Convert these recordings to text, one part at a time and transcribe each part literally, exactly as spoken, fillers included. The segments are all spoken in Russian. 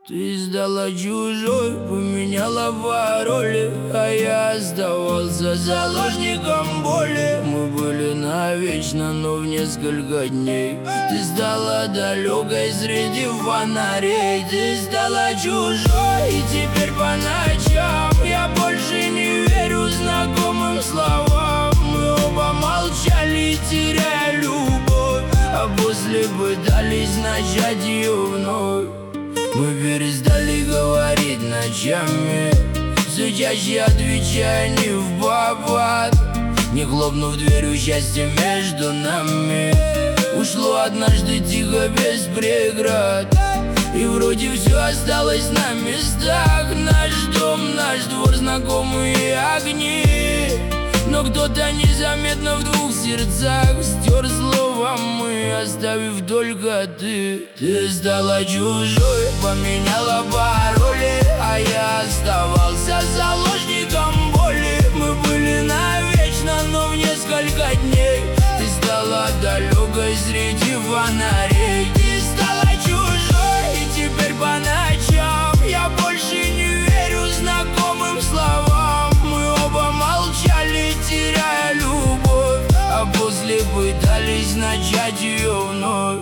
Ты сдала чужой, поменяла пароли, а я оставался заложником боли. Мы были навечно, но в несколько дней. Ты стала далекой среди фонарей. Ты стала чужой, и теперь по ночам я больше не верю знакомым словам. Мы оба молчали, теряя любовь, а после пытались начать ее вновь. Мы перестали говорить ночами, все чаще отвечая не в попад, не хлопнув дверью счастья между нами. Ушло однажды тихо, без преград, и вроде все осталось на местах. Наш дом, наш двор, знакомые огни, но кто-то незаметно в двух сердцах стер слова мы, оставив только ты. Ты стала чужой, поменяла пароли, а я оставался заложником боли. Мы были навечно, но в несколько дней. Ты стала далекой среди фонарей. Ты стала чужой, и теперь по ночам я больше не верю знакомым словам. Мы оба молчали, теряя любовь, а после пытались начать ее вновь.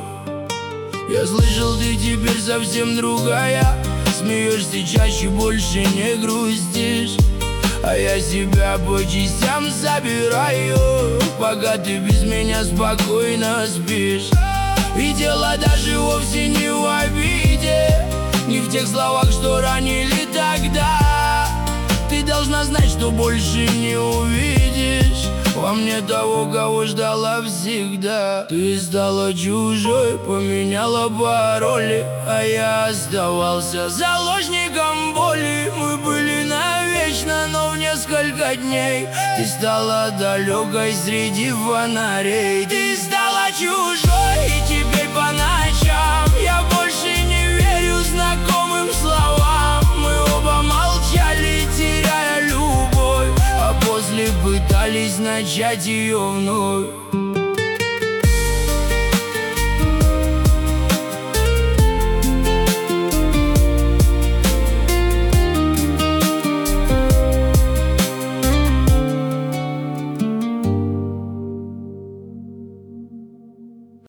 Я слышал, ты теперь совсем другая, смеешься чаще, больше не грустишь, а я себя по частям собираю, пока ты без меня спокойно спишь. И дело даже вовсе не в обиде, не в тех словах, что ранили тогда. Ты должна знать, что больше не увидишь во мне того, кого ждала всегда. Ты стала чужой, поменяла пароли, а я оставался заложником боли. Мы были навечно, но в несколько дней. Ты стала далекой среди фонарей. Ты стала чужой, и теперь по ночам я больше не верю знакомым словам. Мы оба молчали, теряя любовь, а после пытались начать ее вновь.